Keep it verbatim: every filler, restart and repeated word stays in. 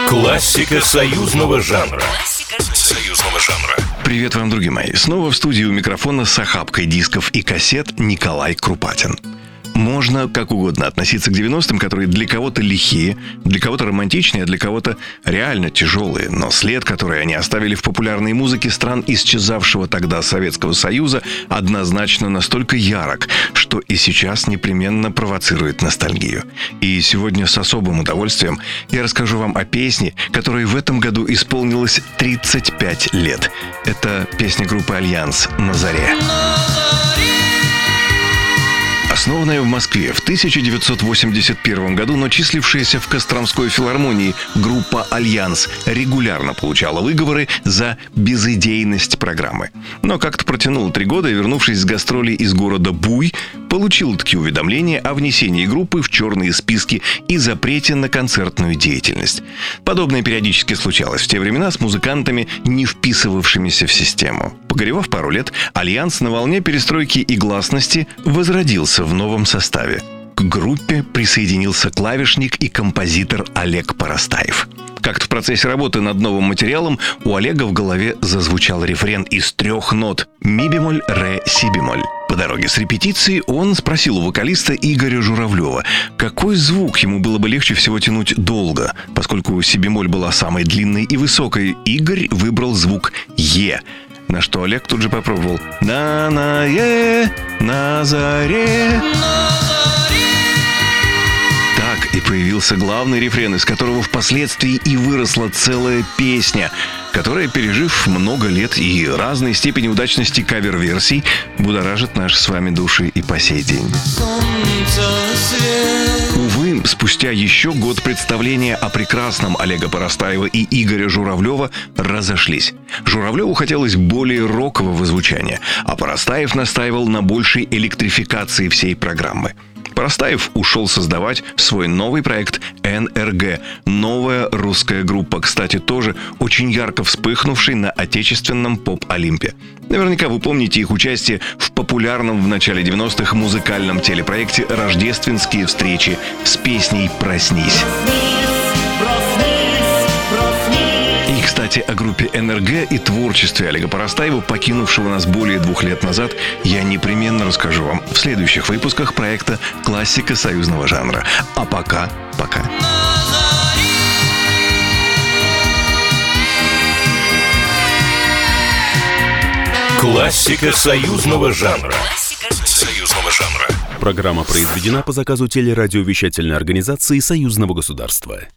Классика союзного жанра. Союзного жанра. Привет вам, друзья мои. Снова в студии у микрофона с охапкой дисков и кассет Николай Крупатин. Можно как угодно относиться к девяностым, которые для кого-то лихие, для кого-то романтичные, а для кого-то реально тяжелые. Но след, который они оставили в популярной музыке стран исчезавшего тогда Советского Союза, однозначно настолько ярок, что и сейчас непременно провоцирует ностальгию. И сегодня с особым удовольствием я расскажу вам о песне, которой в этом году исполнилось тридцать пять лет. Это песня группы «Альянс» «На заре». Основанная в Москве в тысяча девятьсот восемьдесят первом году, но числившаяся в Костромской филармонии, группа «Альянс» регулярно получала выговоры за безидейность программы. Но как-то протянула три года и, вернувшись с гастролей из города Буй, получил таки уведомление о внесении группы в черные списки и запрете на концертную деятельность. Подобное периодически случалось в те времена с музыкантами, не вписывавшимися в систему. Погоревав пару лет, «Альянс» на волне перестройки и гласности возродился в новом составе. К группе присоединился клавишник и композитор Олег Поростаев. Как-то в процессе работы над новым материалом у Олега в голове зазвучал рефрен из трех нот – ми-бемоль, ре, си-бемоль. По дороге с репетиции он спросил у вокалиста Игоря Журавлева, какой звук ему было бы легче всего тянуть долго. Поскольку си-бемоль была самой длинной и высокой, Игорь выбрал звук «е». На что Олег тут же попробовал «на-на-е, на заре». Так и появился главный рефрен, из которого впоследствии и выросла целая песня, которая, пережив много лет и разной степени удачности кавер-версий, будоражит наши с вами души и по сей день. Увы, спустя еще год представления о прекрасном Олега Поростаева и Игоря Журавлева разошлись. Журавлеву хотелось более рокового звучания, а Поростаев настаивал на большей электрификации всей программы. Поростаев ушел создавать свой новый проект эн эр гэ. Новая русская группа, кстати, тоже очень ярко вспыхнувший на отечественном поп-олимпе. Наверняка вы помните их участие в популярном в начале девяностых музыкальном телепроекте «Рождественские встречи» с песней «Проснись». И, кстати, о группе эн эр гэ и творчестве Олега Поростаева, покинувшего нас более двух лет назад, я непременно расскажу вам в следующих выпусках проекта «Классика союзного жанра». А пока, пока. Классика союзного жанра. Союзного жанра. Программа произведена по заказу телерадиовещательной организации Союзного государства.